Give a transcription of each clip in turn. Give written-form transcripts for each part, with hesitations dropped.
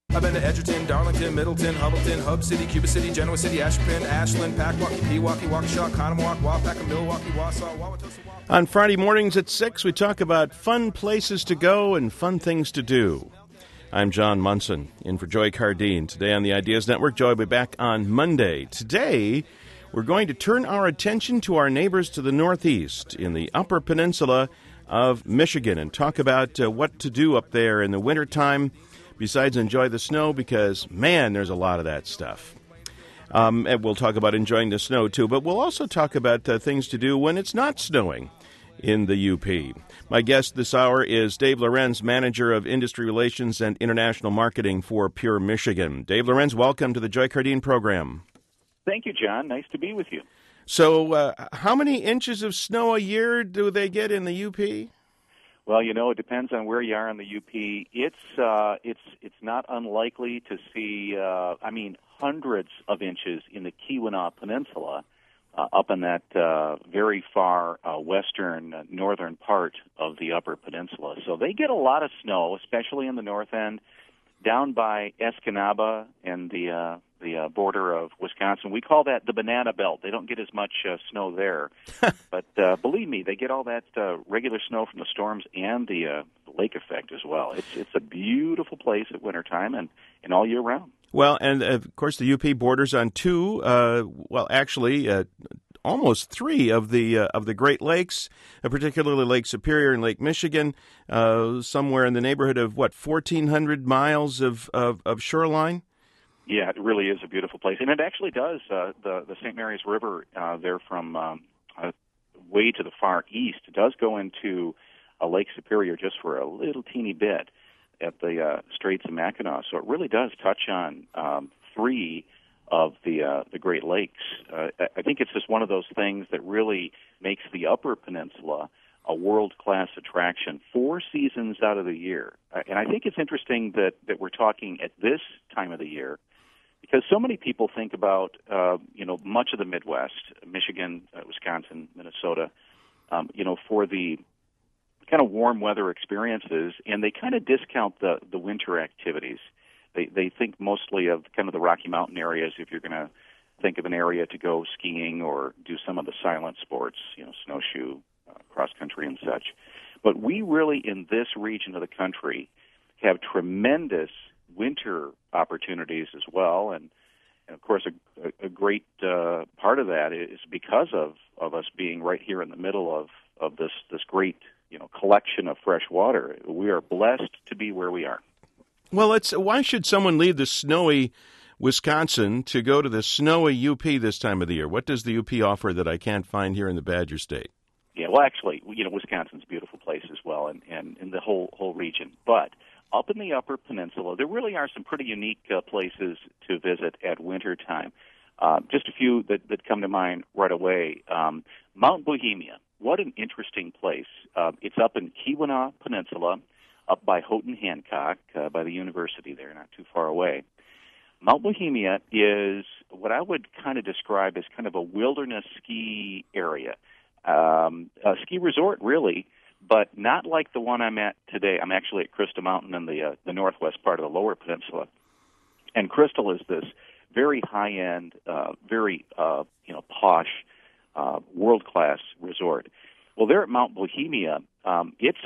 I've been to Edgerton, Darlington, Middleton, Hubbleton, Hub City, Cuba City, Genoa City, Ashburn, Ashland, Packwaukee, Pewaukee, Waukesha, Conomowoc, Waupaca, Milwaukee, Wausau, Wauwatosa. On Friday mornings at 6, we talk about fun places to go and fun things to do. I'm John Munson, in for Joy Cardine. Today on the Ideas Network, Joy will be back on Monday. Today, we're going to turn our attention to our neighbors to the northeast in the Upper Peninsula of Michigan and talk about what to do up there in the wintertime besides enjoy the snow, because, man, there's a lot of that stuff. And we'll talk about enjoying the snow, too, but we'll also talk about things to do when it's not snowing in the UP. My guest this hour is Dave Lorenz, Manager of Industry Relations and International Marketing for Pure Michigan. Dave Lorenz, welcome to the Joy Cardine program. Thank you, John. Nice to be with you. So how many inches of snow a year do they get in the UP? Well, you know, it depends on where you are in the UP. It's not unlikely to see, hundreds of inches in the Keweenaw Peninsula, up in that very far western, northern part of the Upper Peninsula. So they get a lot of snow, especially in the north end, down by Escanaba and the border of Wisconsin. We call that the banana belt. They don't get as much snow there. But believe me, they get all that regular snow from the storms and the lake effect as well. It's a beautiful place at wintertime and all year round. Well, and of course the UP borders on almost three of the Great Lakes, particularly Lake Superior and Lake Michigan, somewhere in the neighborhood of 1,400 miles of shoreline. Yeah, it really is a beautiful place, and it actually does. The St. Mary's River there from way to the far east does go into Lake Superior just for a little teeny bit at the Straits of Mackinac. So it really does touch on three of the Great Lakes. I think it's just one of those things that really makes the Upper Peninsula a world-class attraction 4 seasons out of the year. And I think it's interesting that we're talking at this time of the year, because so many people think about, much of the Midwest, Michigan, Wisconsin, Minnesota, for the kind of warm weather experiences, and they kind of discount the winter activities. They think mostly of kind of the Rocky Mountain areas, if you're going to think of an area to go skiing or do some of the silent sports, snowshoe, cross-country and such. But we really, in this region of the country, have tremendous winter opportunities as well, and of course a great part of that is because of us being right here in the middle of this great collection of fresh water. We are blessed to be where we are. Well, why should someone leave the snowy Wisconsin to go to the snowy UP this time of the year? What does the UP offer that I can't find here in the Badger State? Yeah, well, actually, Wisconsin's a beautiful place as well, and in the whole region. But up in the Upper Peninsula, there really are some pretty unique places to visit at wintertime. Just a few that come to mind right away. Mount Bohemia. What an interesting place. It's up in Keweenaw Peninsula, up by Houghton Hancock, by the university there, not too far away. Mount Bohemia is what I would kind of describe as kind of a wilderness ski area. A ski resort, really, but not like the one I'm at today. I'm actually at Crystal Mountain in the northwest part of the Lower Peninsula. And Crystal is this very high-end, very posh, world-class resort. Well, there at Mount Bohemia, it's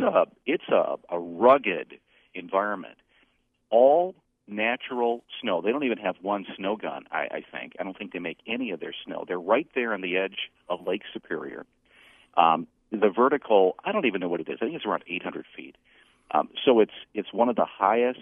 a rugged environment. All natural snow. They don't even have one snow gun, I think. I don't think they make any of their snow. They're right there on the edge of Lake Superior. The vertical, I don't even know what it is. I think it's around 800 feet. So it's one of the highest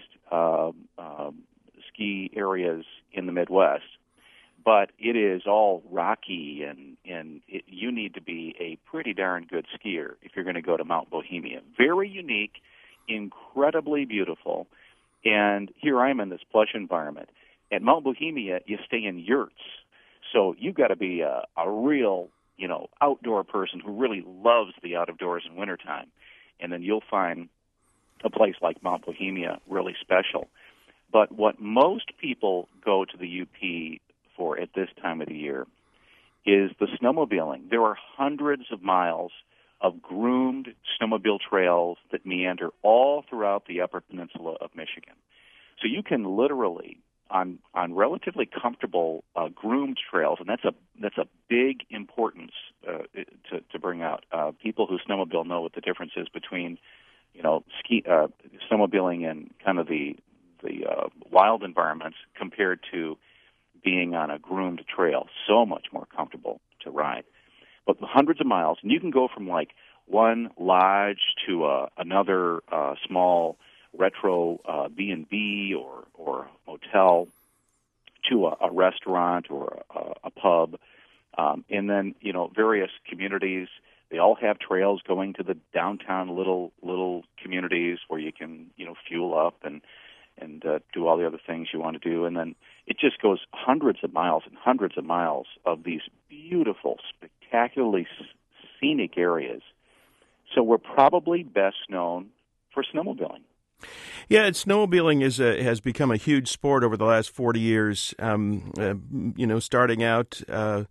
ski areas in the Midwest. But it is all rocky, and you need to be a pretty darn good skier if you're going to go to Mount Bohemia. Very unique, incredibly beautiful, and here I am in this plush environment. At Mount Bohemia, you stay in yurts, so you've got to be a real, outdoor person who really loves the outdoors in wintertime, and then you'll find a place like Mount Bohemia really special. But what most people go to the UP for at this time of the year is the snowmobiling. There are hundreds of miles of groomed snowmobile trails that meander all throughout the Upper Peninsula of Michigan. So you can literally on relatively comfortable groomed trails, and that's a big importance to bring out. People who snowmobile know what the difference is between snowmobiling in kind of the wild environments compared to being on a groomed trail. So much more comfortable to ride. But hundreds of miles, and you can go from like one lodge to another small retro B&B or motel to a restaurant or a pub, and then various communities. They all have trails going to the downtown little communities where you can fuel up and do all the other things you want to do, and then it just goes hundreds of miles and hundreds of miles of these beautiful, spectacularly scenic areas. So we're probably best known for snowmobiling. Yeah, snowmobiling has become a huge sport over the last 40 years. Starting out,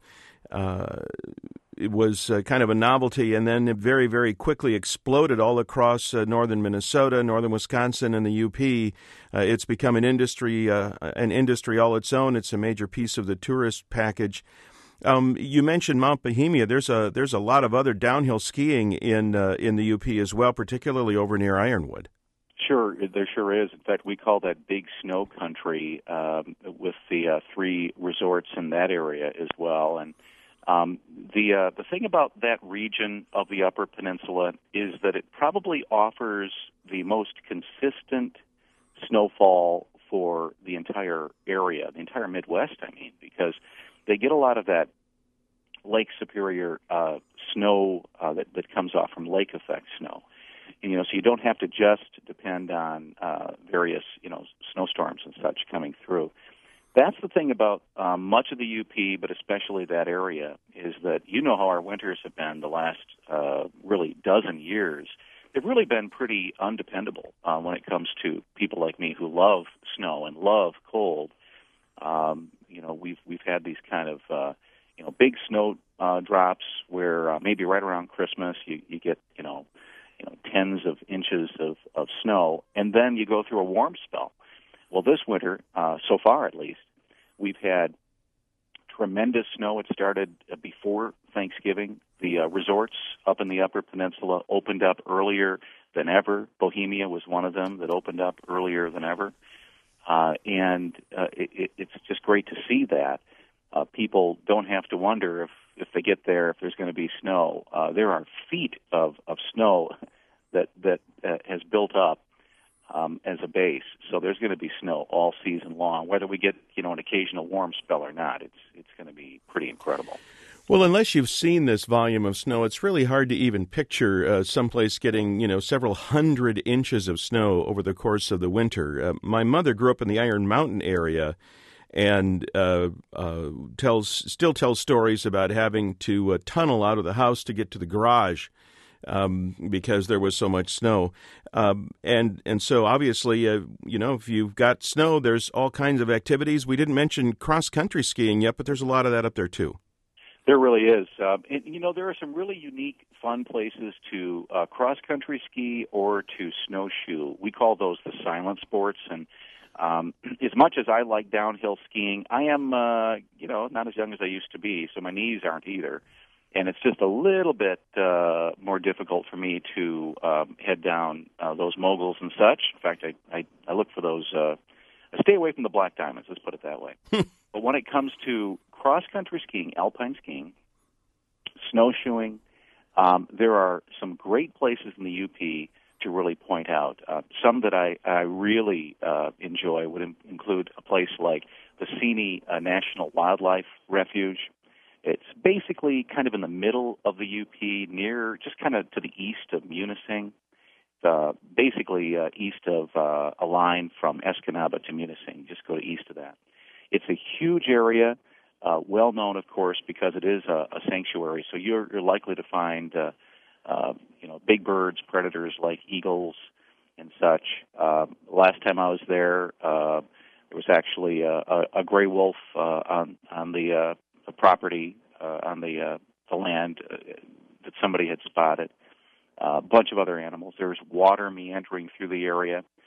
it was kind of a novelty, and then it very, very quickly exploded all across northern Minnesota, northern Wisconsin, and the UP. It's become an industry all its own. It's a major piece of the tourist package. You mentioned Mount Bohemia. There's a lot of other downhill skiing in the UP as well, particularly over near Ironwood. Sure, there sure is. In fact, we call that Big Snow Country with the 3 resorts in that area as well. And the thing about that region of the Upper Peninsula is that it probably offers the most consistent snowfall for the entire area, the entire Midwest, because they get a lot of that Lake Superior snow that comes off from lake effect snow. And, so you don't have to just depend on various, snowstorms and such coming through. That's the thing about much of the UP, but especially that area, is that how our winters have been the last really dozen years. They've really been pretty undependable when it comes to people like me who love snow and love cold. We've had these kind of big snow drops where maybe right around Christmas you get tens of inches of snow, and then you go through a warm spell. Well, this winter, so far at least, we've had tremendous snow. It started before Thanksgiving. The resorts up in the Upper Peninsula opened up earlier than ever. Bohemia was one of them that opened up earlier than ever. And it's just great to see that. People don't have to wonder if they get there if there's going to be snow. There are feet of snow that has built up as a base, so there's going to be snow all season long. Whether we get an occasional warm spell or not, it's going to be pretty incredible. Well, unless you've seen this volume of snow, it's really hard to even picture someplace getting several hundred inches of snow over the course of the winter. My mother grew up in the Iron Mountain area, and still tells stories about having to tunnel out of the house to get to the garage because there was so much snow. And so obviously, if you've got snow, there's all kinds of activities. We didn't mention cross-country skiing yet, but there's a lot of that up there, too. There really is. There are some really unique, fun places to cross-country ski or to snowshoe. We call those the silent sports, and as much as I like downhill skiing, I am, not as young as I used to be, so my knees aren't either. And it's just a little bit more difficult for me to head down those moguls and such. In fact, I look for those. I stay away from the black diamonds, let's put it that way. But when it comes to cross-country skiing, alpine skiing, snowshoeing, there are some great places in the UP to really point out. Some that I really enjoy would include a place like the Seney National Wildlife Refuge. It's basically kind of in the middle of the UP, near just kind of to the east of Munising, basically east of a line from Escanaba to Munising. Just go to east of that. It's a huge area, well known, of course, because it is a sanctuary. So you're likely to find big birds, predators like eagles and such. Last time I was there was actually a gray wolf on the property, on the land that somebody had spotted. A bunch of other animals. There's water meandering through the area.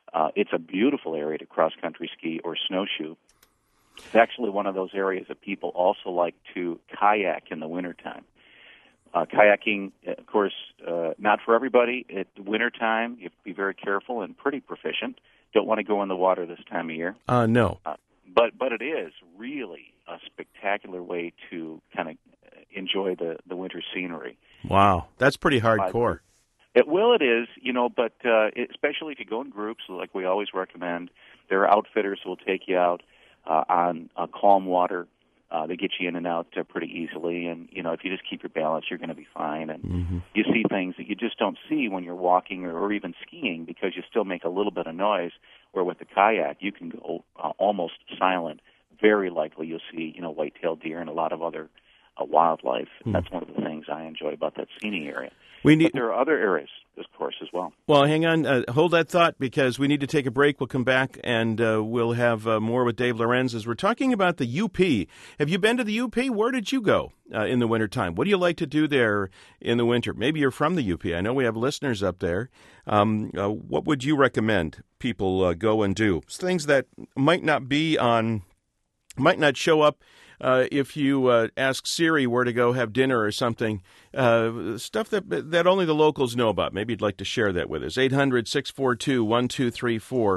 It's a beautiful area to cross-country ski or snowshoe. It's actually one of those areas that people also like to kayak in the wintertime. Kayaking, of course, not for everybody. At wintertime, you have to be very careful and pretty proficient. Don't want to go in the water this time of year. No. But it is really a spectacular way to kind of enjoy the winter scenery. Wow, that's pretty hardcore. It is, but especially if you go in groups, like we always recommend, there are outfitters who will take you out on calm water. They get you in and out pretty easily, and if you just keep your balance, you're going to be fine. And you see things that you just don't see when you're walking or even skiing because you still make a little bit of noise. Where with the kayak, you can go almost silent. Very likely, you'll see white-tailed deer and a lot of other wildlife. And that's one of the things I enjoy about that scenic area. But there are other areas, of course, as well. Well, hang on. Hold that thought because we need to take a break. We'll come back and we'll have more with Dave Lorenz as we're talking about the UP. Have you been to the UP? Where did you go in the wintertime? What do you like to do there in the winter? Maybe you're from the UP. I know we have listeners up there. What would you recommend people go and do? Things that might not show up if you ask Siri where to go have dinner or something, stuff that only the locals know about. Maybe you'd like to share that with us. 800-642-1234.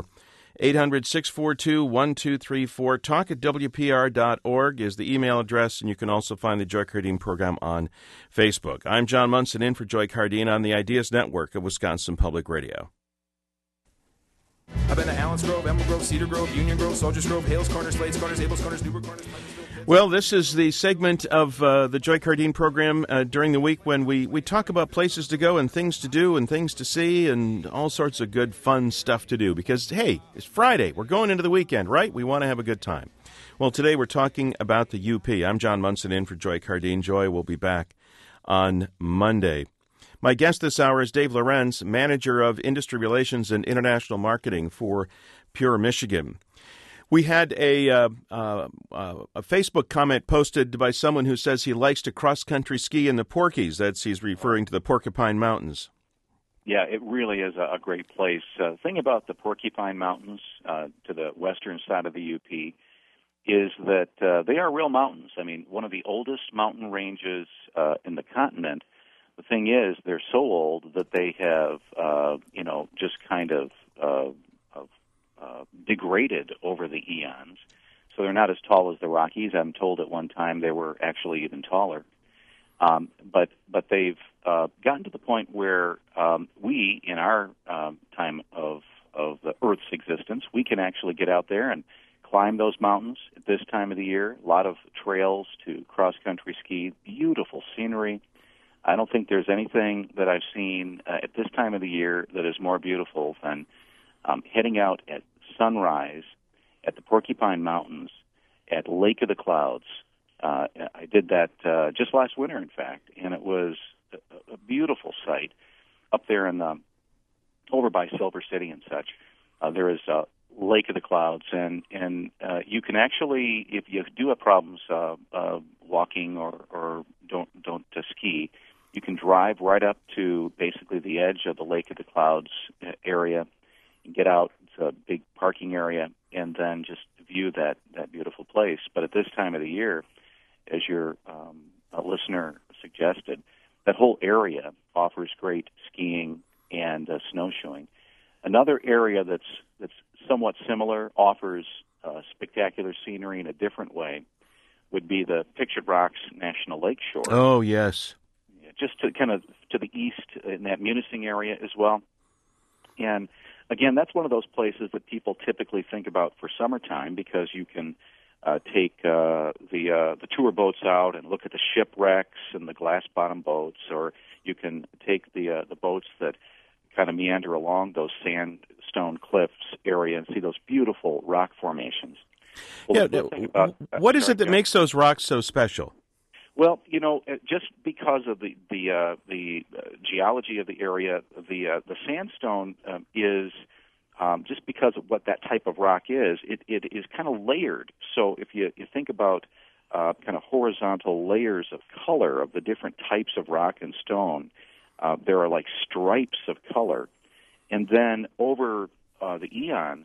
800-642-1234. Talk@WPR.org is the email address, and you can also find the Joy Cardine program on Facebook. I'm John Munson in for Joy Cardine on the Ideas Network of Wisconsin Public Radio. I've been to Allen's Grove, Emerald Grove, Cedar Grove, Union Grove, Soldiers Grove, Hales Corners, Slades Corners, Abels Corners, Newburgh Corners, Well, this is the segment of the Joy Cardine program during the week when we talk about places to go and things to do and things to see and all sorts of good, fun stuff to do. Because, hey, it's Friday. We're going into the weekend, right? We want to have a good time. Well, today we're talking about the UP. I'm John Munson in for Joy Cardine. Joy will be back on Monday. My guest this hour is Dave Lorenz, Manager of Industry Relations and International Marketing for Pure Michigan. We had a Facebook comment posted by someone who says he likes to cross-country ski in the Porkies. He's referring to the Porcupine Mountains. Yeah, it really is a great place. The thing about the Porcupine Mountains to the western side of the UP is that they are real mountains. I mean, one of the oldest mountain ranges in the continent. The thing is, they're so old that they have, just kind of degraded over the eons. So they're not as tall as the Rockies. I'm told at one time they were actually even taller. But they've gotten to the point where we, in our time of the Earth's existence, we can actually get out there and climb those mountains at this time of the year. A lot of trails to cross-country ski, beautiful scenery. I don't think there's anything that I've seen at this time of the year that is more beautiful than heading out at sunrise at the Porcupine Mountains at Lake of the Clouds. I did that just last winter, in fact, and it was a beautiful sight up there over by Silver City and such. There is Lake of the Clouds, and you can actually, if you do have problems walking or don't ski, you can drive right up to basically the edge of the Lake of the Clouds area and get out. It's a big parking area, and then just view that beautiful place. But at this time of the year, as your listener suggested, that whole area offers great skiing and snowshoeing. Another area that's somewhat similar, offers spectacular scenery in a different way, would be the Pictured Rocks National Lakeshore. Oh, yes. Just to kind of to the east in that Munising area as well. And again, that's one of those places that people typically think about for summertime because you can take the tour boats out and look at the shipwrecks and the glass bottom boats, or you can take the boats that kind of meander along those sandstone cliffs area and see those beautiful rock formations. Well, what is it that makes those rocks so special? Well, just because of the geology of the area, the sandstone is just because of what that type of rock is. It is kind of layered. So if you think about kind of horizontal layers of color of the different types of rock and stone, there are like stripes of color, and then over the eons,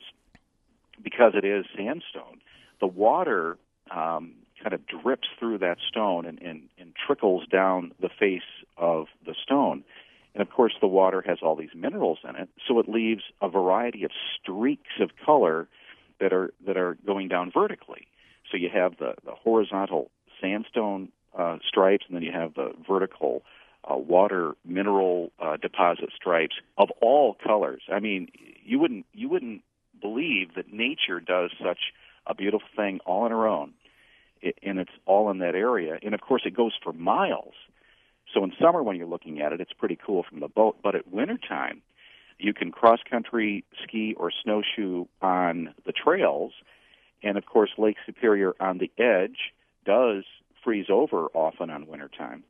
because it is sandstone, the water kind of drips through that stone and trickles down the face of the stone. And, of course, the water has all these minerals in it, so it leaves a variety of streaks of color that are going down vertically. So you have the horizontal sandstone stripes, and then you have the vertical water mineral deposit stripes of all colors. I mean, you wouldn't believe that nature does such a beautiful thing all on her own, and it's all in that area. And, of course, it goes for miles. So in summer, when you're looking at it, it's pretty cool from the boat. But at wintertime, you can cross-country ski or snowshoe on the trails. And, of course, Lake Superior on the edge does freeze over often on wintertime.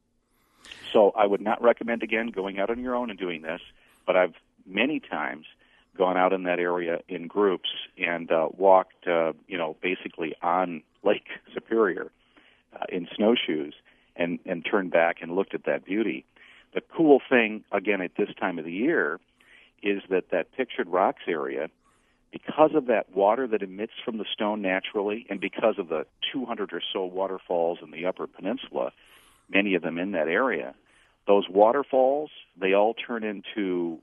So I would not recommend, again, going out on your own and doing this. But I've many times gone out in that area in groups and walked, basically on Lake Superior in snowshoes and turned back and looked at that beauty. The cool thing, again, at this time of the year is that Pictured Rocks area, because of that water that emits from the stone naturally and because of the 200 or so waterfalls in the Upper Peninsula, many of them in that area, those waterfalls, they all turn into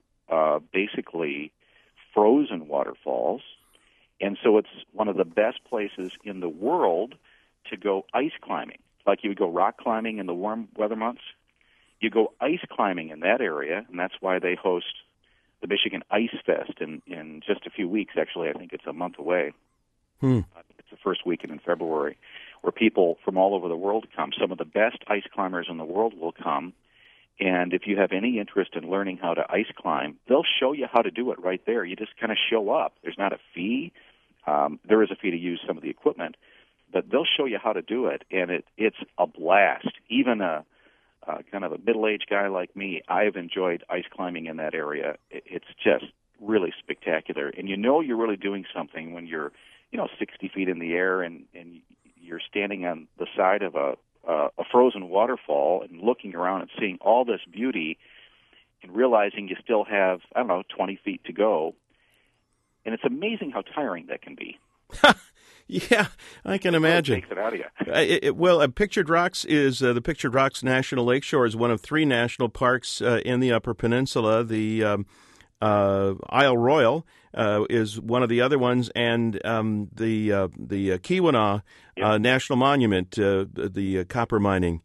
basically frozen waterfalls. And so it's one of the best places in the world to go ice climbing. Like you would go rock climbing in the warm weather months, you go ice climbing in that area, and that's why they host the Michigan Ice Fest in just a few weeks. Actually, I think it's a month away. It's the first weekend in February, where people from all over the world come. Some of the best ice climbers in the world will come, and if you have any interest in learning how to ice climb, they'll show you how to do it right there. You just kind of show up. There's not a fee. There is a fee to use some of the equipment, but they'll show you how to do it, and it's a blast. Even a kind of a middle-aged guy like me, I've enjoyed ice climbing in that area. It's just really spectacular, and you're really doing something when you're 60 feet in the air and you're standing on the side of a frozen waterfall and looking around and seeing all this beauty and realizing you still have 20 feet to go, and it's amazing how tiring that can be. Yeah, I can imagine. It takes it out of you. Pictured Rocks is the Pictured Rocks National Lakeshore is one of 3 national parks in the Upper Peninsula. The Isle Royal is one of the other ones, and the Keweenaw National Monument, the copper mining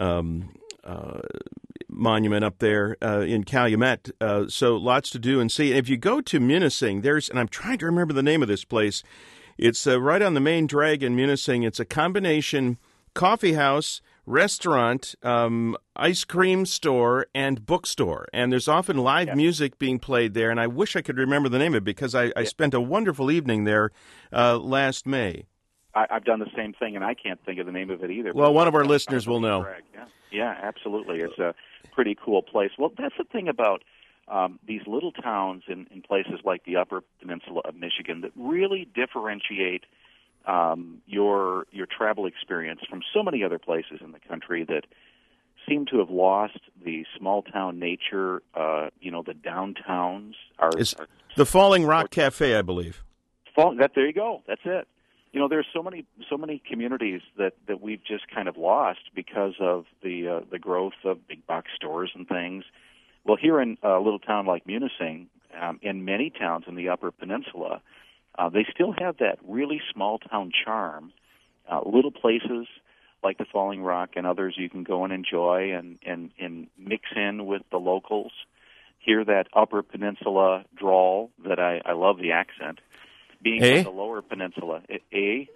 monument up there in Calumet. So lots to do and see. And if you go to Munising, and I'm trying to remember the name of this place. It's right on the main drag in Munising. It's a combination coffee house, restaurant, ice cream store, and bookstore. And there's often live music being played there, and I wish I could remember the name of it because I spent a wonderful evening there last May. I've done the same thing, and I can't think of the name of it either. Well, one of our listeners will know. Yeah, absolutely. It's a pretty cool place. Well, that's the thing about these little towns in places like the Upper Peninsula of Michigan that really differentiate your travel experience from so many other places in the country that seem to have lost the small town nature. The downtowns are the Falling Rock Cafe, I believe. There you go. That's it. There's so many communities that we've just kind of lost because of the growth of big box stores and things. Well, here in a little town like Munising, in many towns in the Upper Peninsula, they still have that really small town charm. Little places like the Falling Rock and others you can go and enjoy and mix in with the locals. Hear that Upper Peninsula drawl that I love the accent. Being on the Lower Peninsula, you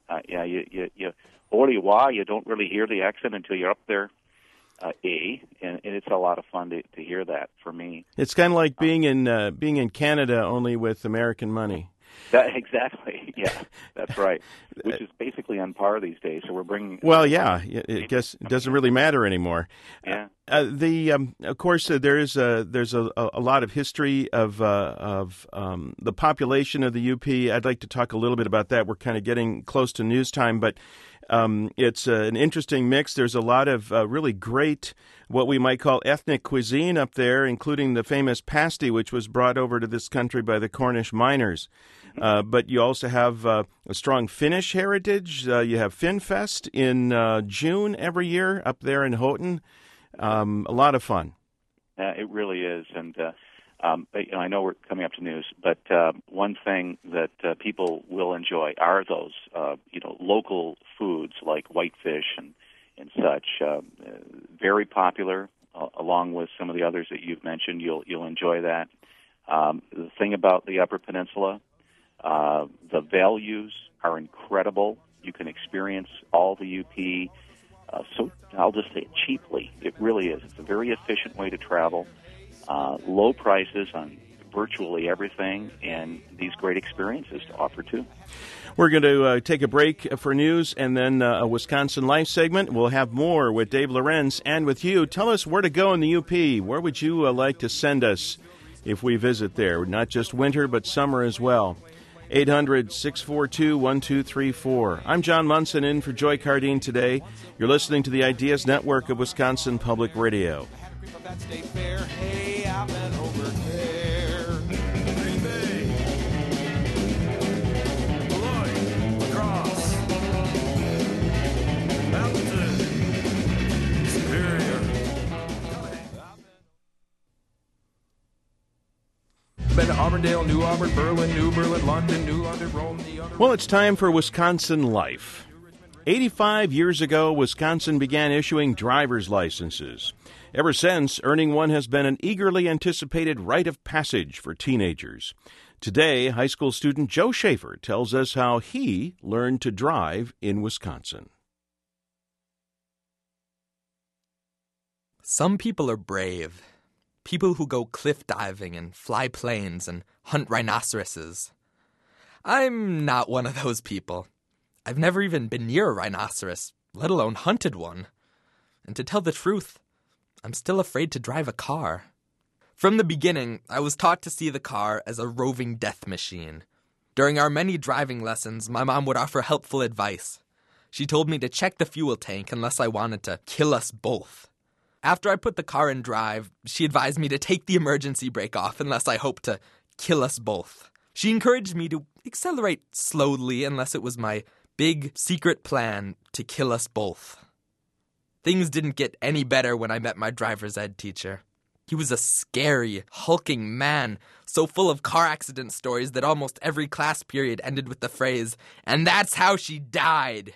don't really hear the accent until you're up there. And it's a lot of fun to hear that for me. It's kind of like being in Canada, only with American money. Exactly, yeah, that's right. Which is basically on par these days. So we're bringing. Well, yeah, I guess it doesn't really matter anymore. Yeah. Of course, there's a lot of history of the population of the UP. I'd like to talk a little bit about that. We're kind of getting close to news time, but It's an interesting mix. There's a lot of really great, what we might call ethnic cuisine up there, including the famous pasty, which was brought over to this country by the Cornish miners. But you also have a strong Finnish heritage. You have FinFest in June every year up there in Houghton. A lot of fun. It really is. And I know we're coming up to news, but one thing that people will enjoy are those local foods like whitefish and such. Very popular, along with some of the others that you've mentioned. You'll enjoy that. The thing about the Upper Peninsula, the values are incredible. You can experience all the UP. So I'll just say cheaply. It really is. It's a very efficient way to travel. Low prices on virtually everything, and these great experiences to offer too. We're going to take a break for news and then a Wisconsin Life segment. We'll have more with Dave Lorenz and with you. Tell us where to go in the UP. Where would you like to send us if we visit there? Not just winter, but summer as well. 800-642-1234. I'm John Munson in for Joy Cardine today. You're listening to the Ideas Network of Wisconsin Public Radio. That state fair, hey, I've been over there. Green Bay, Beloit, Lacrosse, Mountain, Superior. Been to Auburndale, New Auburn, Berlin, New Berlin, London, New London, Rome, the other. Well, it's time for Wisconsin Life. 85 years ago, Wisconsin began issuing driver's licenses. Ever since, earning one has been an eagerly anticipated rite of passage for teenagers. Today, high school student Joe Schaefer tells us how he learned to drive in Wisconsin. Some people are brave. People who go cliff diving and fly planes and hunt rhinoceroses. I'm not one of those people. I've never even been near a rhinoceros, let alone hunted one. And to tell the truth, I'm still afraid to drive a car. From the beginning, I was taught to see the car as a roving death machine. During our many driving lessons, my mom would offer helpful advice. She told me to check the fuel tank unless I wanted to kill us both. After I put the car in drive, she advised me to take the emergency brake off unless I hoped to kill us both. She encouraged me to accelerate slowly unless it was my big secret plan to kill us both. Things didn't get any better when I met my driver's ed teacher. He was a scary, hulking man, so full of car accident stories that almost every class period ended with the phrase, "And that's how she died."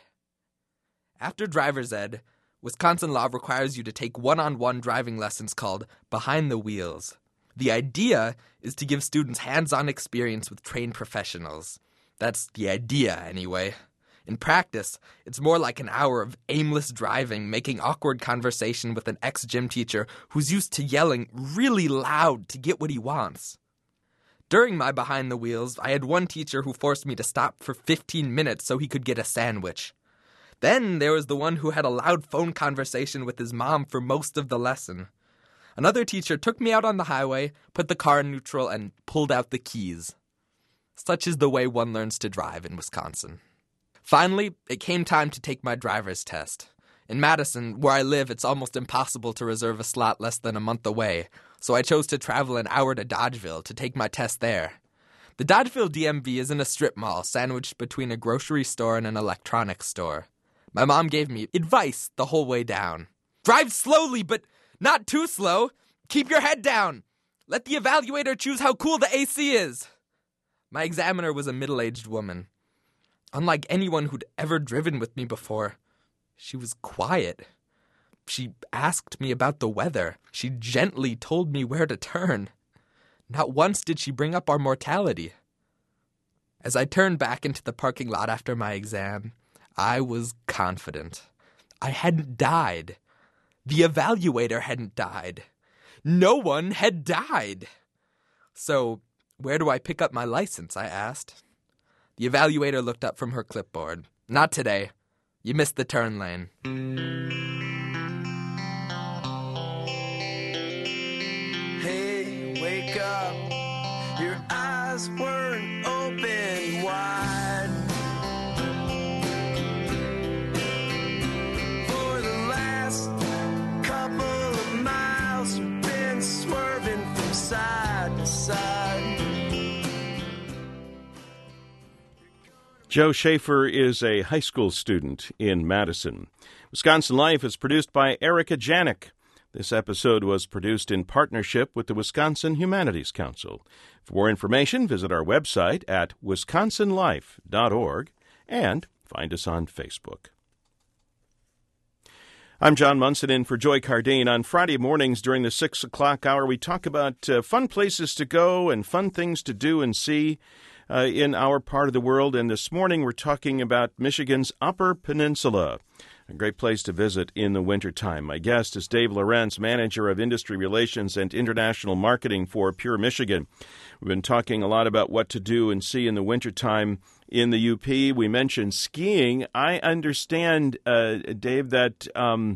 After driver's ed, Wisconsin law requires you to take one-on-one driving lessons called Behind the Wheels. The idea is to give students hands-on experience with trained professionals. That's the idea, anyway. In practice, it's more like an hour of aimless driving, making awkward conversation with an ex-gym teacher who's used to yelling really loud to get what he wants. During my Behind the Wheels, I had one teacher who forced me to stop for 15 minutes so he could get a sandwich. Then there was the one who had a loud phone conversation with his mom for most of the lesson. Another teacher took me out on the highway, put the car in neutral, and pulled out the keys. Such is the way one learns to drive in Wisconsin. Finally, it came time to take my driver's test. In Madison, where I live, it's almost impossible to reserve a slot less than a month away, so I chose to travel an hour to Dodgeville to take my test there. The Dodgeville DMV is in a strip mall sandwiched between a grocery store and an electronics store. My mom gave me advice the whole way down. Drive slowly, but not too slow. Keep your head down. Let the evaluator choose how cool the AC is. My examiner was a middle-aged woman. Unlike anyone who'd ever driven with me before, she was quiet. She asked me about the weather. She gently told me where to turn. Not once did she bring up our mortality. As I turned back into the parking lot after my exam, I was confident. I hadn't died. The evaluator hadn't died. No one had died. So, where do I pick up my license? I asked. The evaluator looked up from her clipboard. Not today. You missed the turn lane. Hey, wake up. Your eyes weren't open wide. Joe Schaefer is a high school student in Madison. Wisconsin Life is produced by Erica Janik. This episode was produced in partnership with the Wisconsin Humanities Council. For more information, visit our website at wisconsinlife.org and find us on Facebook. I'm John Munson in for Joy Cardine. On Friday mornings during the 6 o'clock hour, we talk about fun places to go and fun things to do and see in our part of the world. And this morning we're talking about Michigan's Upper Peninsula, a great place to visit in the wintertime. My guest is Dave Lorenz, Manager of Industry Relations and International Marketing for Pure Michigan. We've been talking a lot about what to do and see in the wintertime in the UP. We mentioned skiing. I understand, Dave, that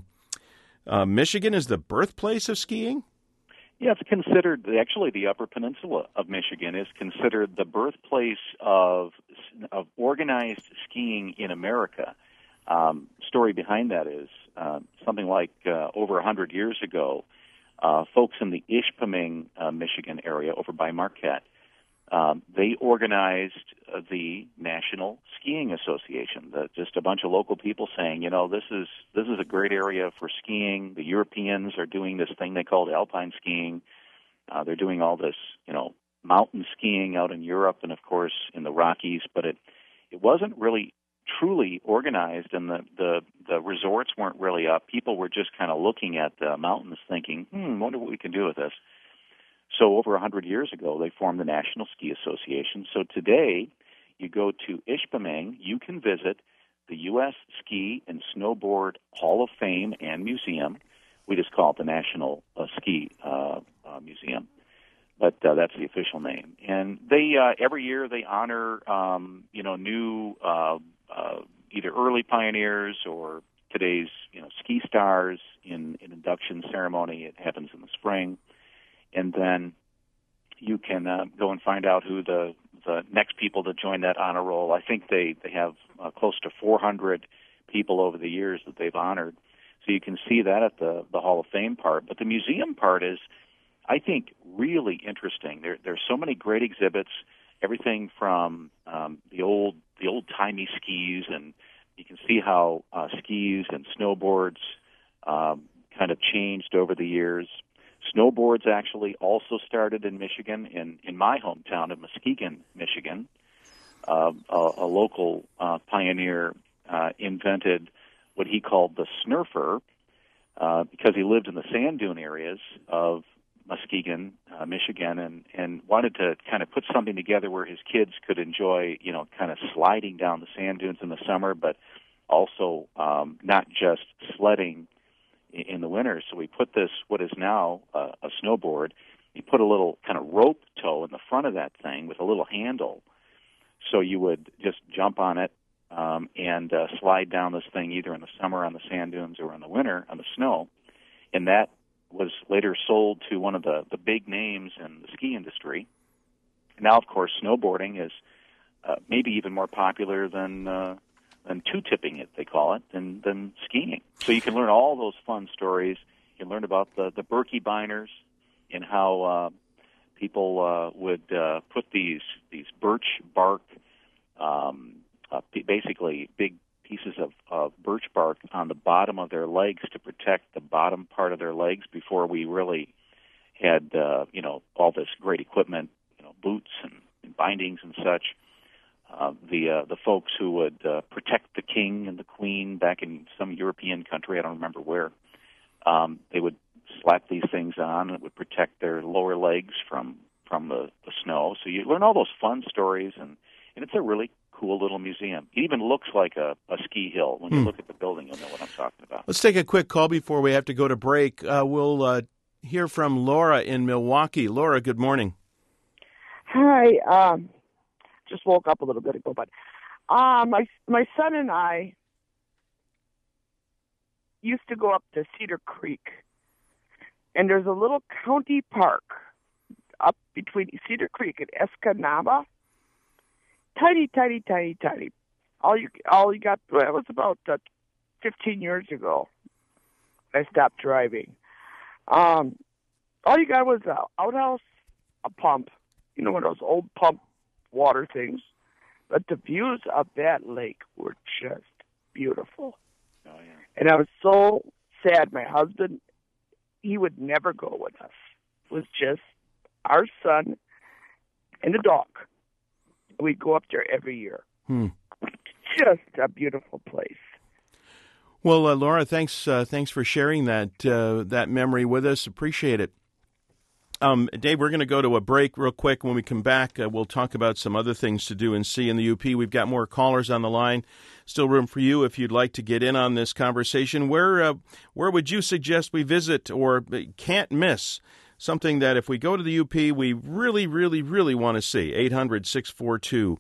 Michigan is the birthplace of skiing? Yeah, it's considered, actually the Upper Peninsula of Michigan is considered the birthplace of organized skiing in America. Story behind that is something like over 100 years ago, folks in the Ishpeming, Michigan area over by Marquette, they organized the National Skiing Association. Just a bunch of local people saying, you know, this is a great area for skiing. The Europeans are doing this thing they called alpine skiing. They're doing all this, you know, mountain skiing out in Europe and, of course, in the Rockies. But it wasn't really truly organized, and the resorts weren't really up. People were just kind of looking at the mountains thinking, wonder what we can do with this. So over 100 years ago, they formed the National Ski Association. So today, you go to Ishpeming, you can visit the U.S. Ski and Snowboard Hall of Fame and Museum. We just call it the National Ski Museum, but that's the official name. And they every year they honor new either early pioneers or today's ski stars in an induction ceremony. It happens in the spring. And then you can go and find out who the next people to join that honor roll. I think they have close to 400 people over the years that they've honored. So you can see that at the Hall of Fame part. But the museum part is, I think, really interesting. There's so many great exhibits, everything from the old-timey skis, and you can see how skis and snowboards kind of changed over the years. Snowboards actually also started in Michigan, in my hometown of Muskegon, Michigan. A local pioneer invented what he called the snurfer because he lived in the sand dune areas of Muskegon, Michigan, and wanted to kind of put something together where his kids could enjoy, kind of sliding down the sand dunes in the summer, but also not just sledding in the winter. So we put this, what is now a snowboard, you put a little kind of rope toe in the front of that thing with a little handle. So you would just jump on it and slide down this thing either in the summer on the sand dunes or in the winter on the snow. And that was later sold to one of the big names in the ski industry. Now, of course, snowboarding is maybe even more popular than two-tipping it, they call it, than skiing. So you can learn all those fun stories. You can learn about the Berkey Binders and how people would put these birch bark, basically big pieces of birch bark on the bottom of their legs to protect the bottom part of their legs before we really had, all this great equipment, boots and bindings and such. The folks who would protect the king and the queen back in some European country, I don't remember where, they would slap these things on, and it would protect their lower legs from the snow. So you learn all those fun stories, and it's a really cool little museum. It even looks like a ski hill. When you look at the building, you'll know what I'm talking about. Let's take a quick call before we have to go to break. We'll hear from Laura in Milwaukee. Laura, good morning. Hi. Just woke up a little bit ago, but my son and I used to go up to Cedar Creek, and there's a little county park up between Cedar Creek and Escanaba. Tiny. All you got. Well, it was about 15 years ago. I stopped driving. All you got was an outhouse, a pump. One of those old pump water things, But the views of that lake were just beautiful. Oh, yeah. And I was so sad. My husband, he would never go with us. It was just our son and the dog. We'd go up there every year. Just a beautiful place. Well, Laura, thanks for sharing that memory with us. Appreciate it. Dave, we're going to go to a break real quick. When we come back, we'll talk about some other things to do and see in the UP. We've got more callers on the line. Still room for you if you'd like to get in on this conversation. Where would you suggest we visit or can't miss? Something that if we go to the UP, we really, really, really want to see. 800-642-1234.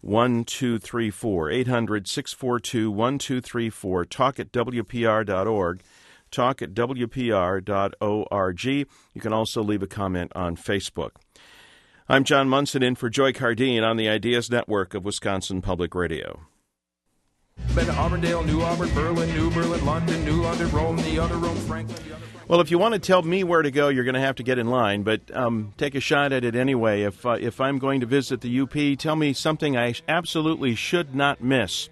800-642-1234. Talk at WPR.org. Talk at WPR.org. You can also leave a comment on Facebook. I'm John Munson in for Joy Cardeen on the Ideas Network of Wisconsin Public Radio. Been to Auburndale, New Auburn, New Berlin, London, New London, Rome, the other Rome, Franklin, the other Franklin. Well, if you want to tell me where to go, you're going to have to get in line, but take a shot at it anyway. If I'm going to visit the UP, tell me something I absolutely should not miss.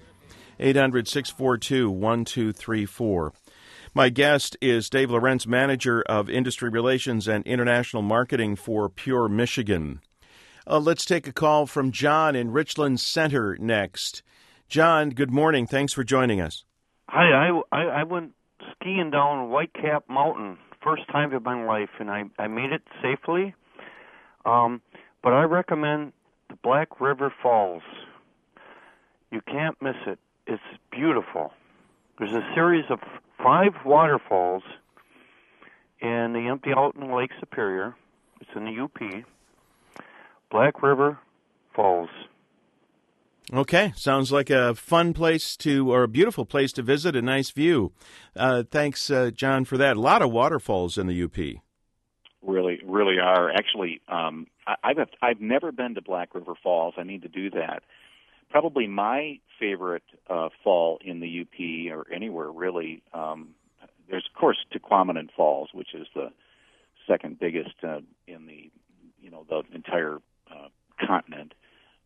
800-642-1234. My guest is Dave Lorenz, Manager of Industry Relations and International Marketing for Pure Michigan. Let's take a call from John in Richland Center next. John, good morning. Thanks for joining us. Hi, I went skiing down Whitecap Mountain, first time in my life, and I made it safely. But I recommend the Black River Falls. You can't miss it. It's beautiful. There's a series of 5 waterfalls, and they empty out in Lake Superior. It's in the UP. Black River Falls. Okay, sounds like a fun place or a beautiful place to visit, a nice view. Thanks, John, for that. A lot of waterfalls in the UP. Really, really are. Actually, I've never been to Black River Falls. I need to do that. Probably my favorite fall in the UP or anywhere really. There's of course Tequamanon Falls, which is the second biggest in the the entire continent,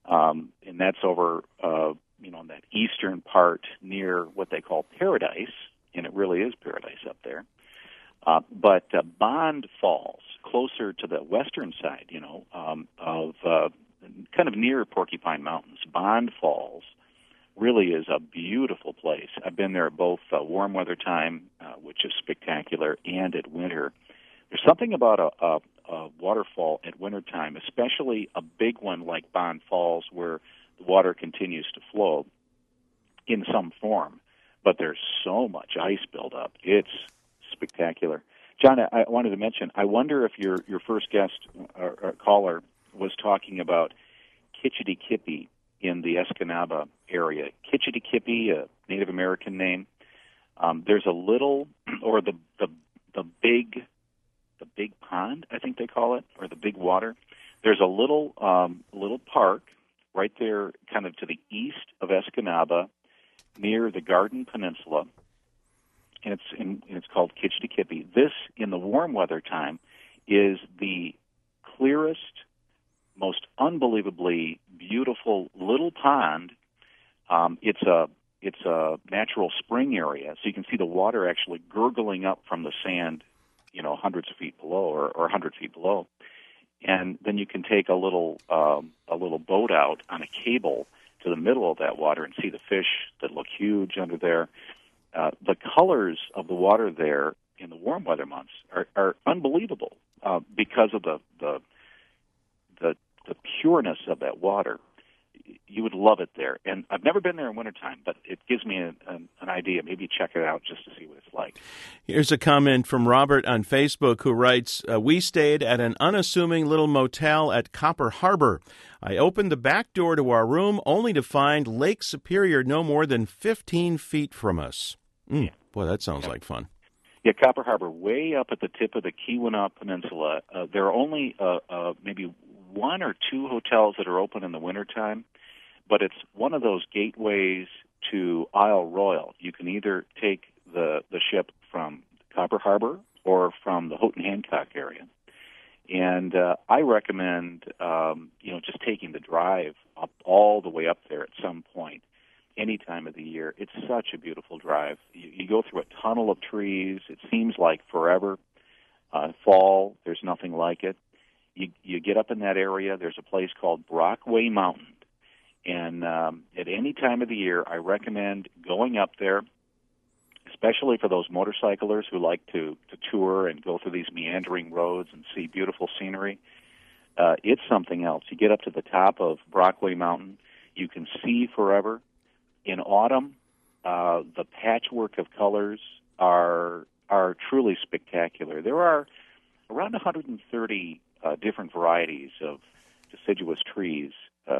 and that's over in that eastern part near what they call Paradise, and it really is paradise up there. But Bond Falls, closer to the western side, of kind of near Porcupine Mountains, Bond Falls really is a beautiful place. I've been there at both warm weather time, which is spectacular, and at winter. There's something about a waterfall at wintertime, especially a big one like Bond Falls, where the water continues to flow in some form, but there's so much ice buildup. It's spectacular. John, I wanted to mention, I wonder if your first guest or caller was talking about Kitchity-Kippy in the Escanaba area. Kitchity-Kippy, a Native American name. There's a little, or the big pond, I think they call it, or the big water. There's a little park right there, kind of to the east of Escanaba, near the Garden Peninsula, and it's called Kitchity-Kippy. This, in the warm weather time, is the clearest, most unbelievably beautiful little pond. It's a natural spring area, so you can see the water actually gurgling up from the sand, hundreds of feet below or 100 feet below. And then you can take a little boat out on a cable to the middle of that water and see the fish that look huge under there. The colors of the water there in the warm weather months are unbelievable because of the pureness of that water. You would love it there. And I've never been there in wintertime, but it gives me an idea. Maybe check it out just to see what it's like. Here's a comment from Robert on Facebook who writes, we stayed at an unassuming little motel at Copper Harbor. I opened the back door to our room only to find Lake Superior no more than 15 feet from us. Boy, that sounds like fun. Yeah, Copper Harbor, way up at the tip of the Keweenaw Peninsula. There are only maybe 1 or 2 hotels that are open in the wintertime, but it's one of those gateways to Isle Royale. You can either take the ship from Copper Harbor or from the Houghton Hancock area. And I recommend, just taking the drive up all the way up there at some point, any time of the year. It's such a beautiful drive. You go through a tunnel of trees. It seems like forever. Fall, there's nothing like it. You get up in that area. There's a place called Brockway Mountain. And at any time of the year, I recommend going up there, especially for those motorcyclers who like to tour and go through these meandering roads and see beautiful scenery. It's something else. You get up to the top of Brockway Mountain. You can see forever. In autumn, the patchwork of colors are truly spectacular. There are around 130 different varieties of deciduous trees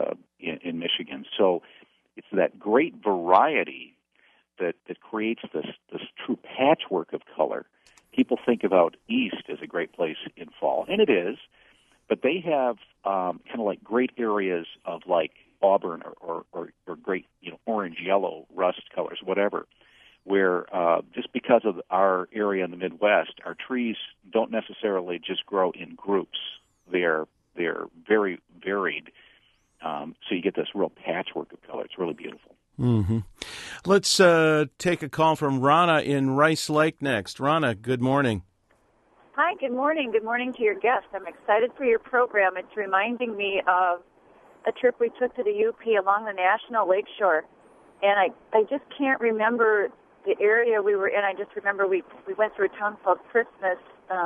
in Michigan. So it's that great variety that creates this true patchwork of color. People think about East as a great place in fall, and it is, but they have kind of like great areas of like auburn or great orange, yellow, rust colors, whatever, where just because of our area in the Midwest, our trees don't necessarily just grow in groups. They're very varied. So you get this real patchwork of color. It's really beautiful. Mm-hmm. Let's take a call from Rana in Rice Lake next. Rana, good morning. Hi, good morning. Good morning to your guest. I'm excited for your program. It's reminding me of a trip we took to the UP along the National Lakeshore. And I just can't remember the area we were in. I just remember we went through a town called Christmas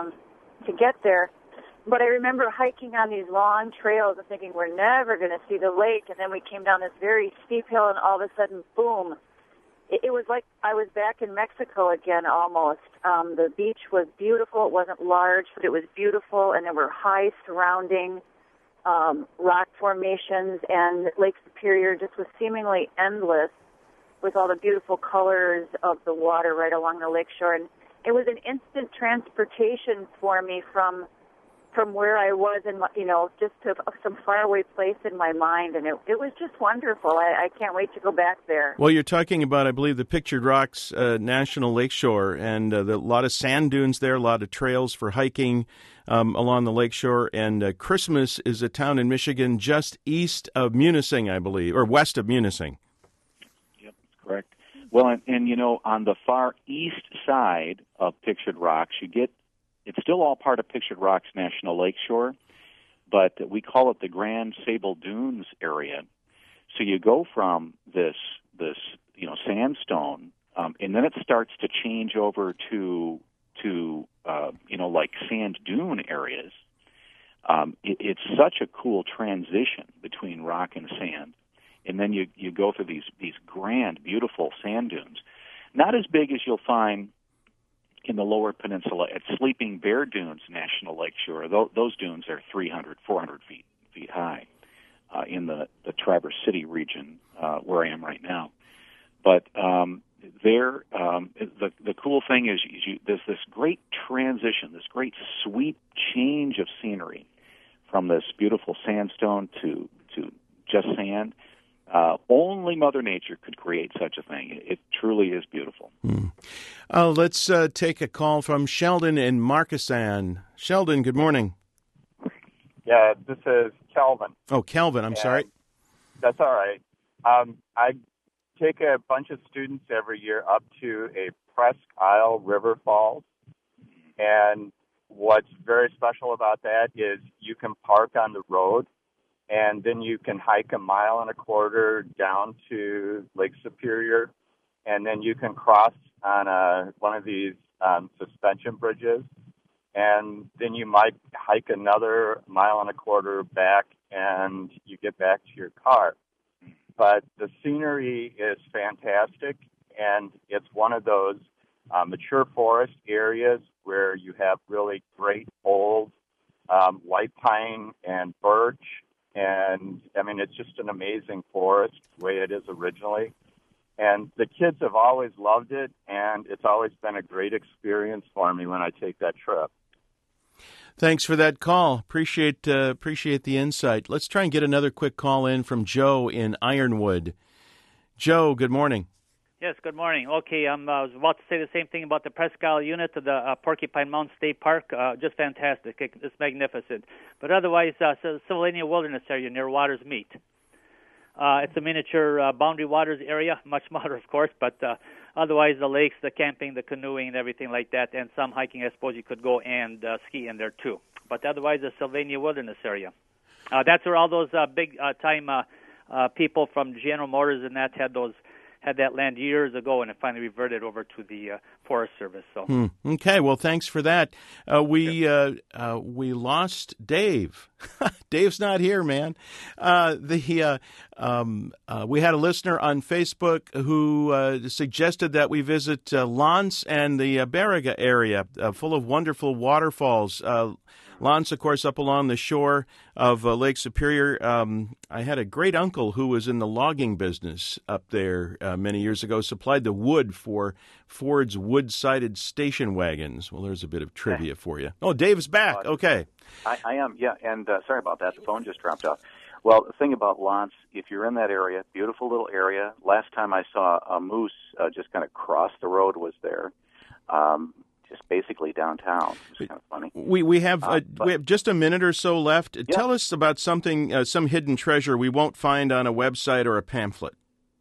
to get there. But I remember hiking on these long trails and thinking we're never going to see the lake. And then we came down this very steep hill, and all of a sudden, boom. It was like I was back in Mexico again almost. The beach was beautiful. It wasn't large, but it was beautiful. And there were high surrounding rock formations. And Lake Superior just was seemingly endless with all the beautiful colors of the water right along the lakeshore. And it was an instant transportation for me from where I was in, just to some faraway place in my mind, and it was just wonderful. I can't wait to go back there. Well, you're talking about, I believe, the Pictured Rocks National Lakeshore, and a lot of sand dunes there, a lot of trails for hiking along the lakeshore, and Christmas is a town in Michigan just east of Munising, I believe, or west of Munising. Yep, that's correct. Well, and on the far east side of Pictured Rocks, it's still all part of Pictured Rocks National Lakeshore, but we call it the Grand Sable Dunes area. So you go from this sandstone, and then it starts to change over to like sand dune areas. It's such a cool transition between rock and sand, and then you go through these grand, beautiful sand dunes, not as big as you'll find in the lower peninsula at Sleeping Bear Dunes National Lakeshore. Those dunes are 300, 400 feet high in the Traverse City region where I am right now. But the cool thing is there's this great transition, this great sweep change of scenery from this beautiful sandstone to just sand. Only Mother Nature could create such a thing. It truly is beautiful. Let's take a call from Sheldon in Markesan. Sheldon, good morning. Yeah, this is Kelvin. Oh, Kelvin, I'm sorry. That's all right. I take a bunch of students every year up to a Presque Isle River Falls. And what's very special about that is you can park on the road, and then you can hike 1.25 miles down to Lake Superior, and then you can cross on one of these suspension bridges, and then you might hike another 1.25 miles back, and you get back to your car. But the scenery is fantastic, and it's one of those mature forest areas where you have really great old white pine and birch. And, I mean, it's just an amazing forest the way it is originally. And the kids have always loved it, and it's always been a great experience for me when I take that trip. Thanks for that call. Appreciate the insight. Let's try and get another quick call in from Joe in Ironwood. Joe, good morning. Yes, good morning. Okay, I was about to say the same thing about the Presque Isle unit of the Porcupine Mountain State Park. Just fantastic. It's magnificent. But otherwise, Sylvania Wilderness area near Waters Meet. It's a miniature Boundary Waters area, much smaller, of course, but otherwise the lakes, the camping, the canoeing, and everything like that, and some hiking, I suppose you could go and ski in there too. But otherwise, the Sylvania Wilderness area. That's where all those big-time people from General Motors and that had that land years ago, and it finally reverted over to the Forest Service. So Okay, well, thanks for that. We lost Dave. Dave's not here, man. We had a listener on Facebook who suggested that we visit Lance and the Baraga area, full of wonderful waterfalls. Lance, of course, up along the shore of Lake Superior. I had a great uncle who was in the logging business up there many years ago, supplied the wood for Ford's wood-sided station wagons. Well, there's a bit of trivia for you. Oh, Dave's back. Okay. I am, yeah, and sorry about that. The phone just dropped off. Well, the thing about Lance, if you're in that area, beautiful little area. Last time I saw a moose just kind of cross the road was there. Just basically downtown. It's kind of funny. We have just a minute or so left. Yeah. Tell us about something, some hidden treasure we won't find on a website or a pamphlet.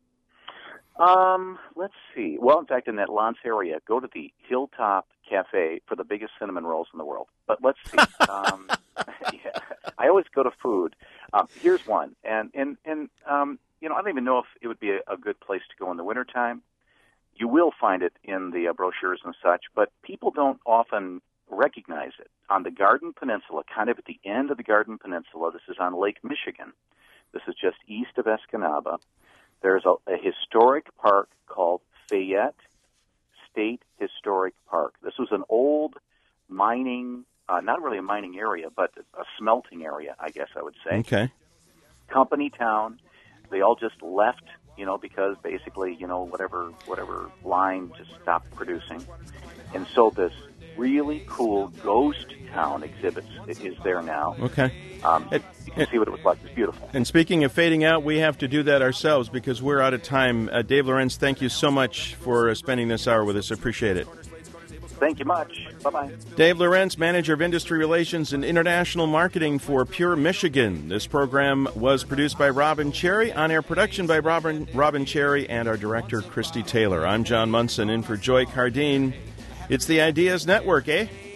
Let's see. Well, in fact, in that Lance area, go to the Hilltop Cafe for the biggest cinnamon rolls in the world. But let's see. Yeah, I always go to food. Here's one, and I don't even know if it would be a good place to go in the wintertime. You will find it in the brochures and such, but people don't often recognize it. On the Garden Peninsula, kind of at the end of the Garden Peninsula, this is on Lake Michigan. This is just east of Escanaba. There's a historic park called Fayette State Historic Park. This was an old mining, not really a mining area, but a smelting area, I guess I would say. Okay. Company town. They all just left, because basically, whatever line just stopped producing. And so this really cool ghost town exhibit is there now. Okay. You can see what it was like. It's beautiful. And speaking of fading out, we have to do that ourselves because we're out of time. Dave Lorenz, thank you so much for spending this hour with us. I appreciate it. Thank you much. Bye-bye. Dave Lorenz, Manager of Industry Relations and International Marketing for Pure Michigan. This program was produced by Robin Cherry, on-air production by Robin Cherry, and our director, Christy Taylor. I'm John Munson, in for Joy Cardine. It's the Ideas Network, eh?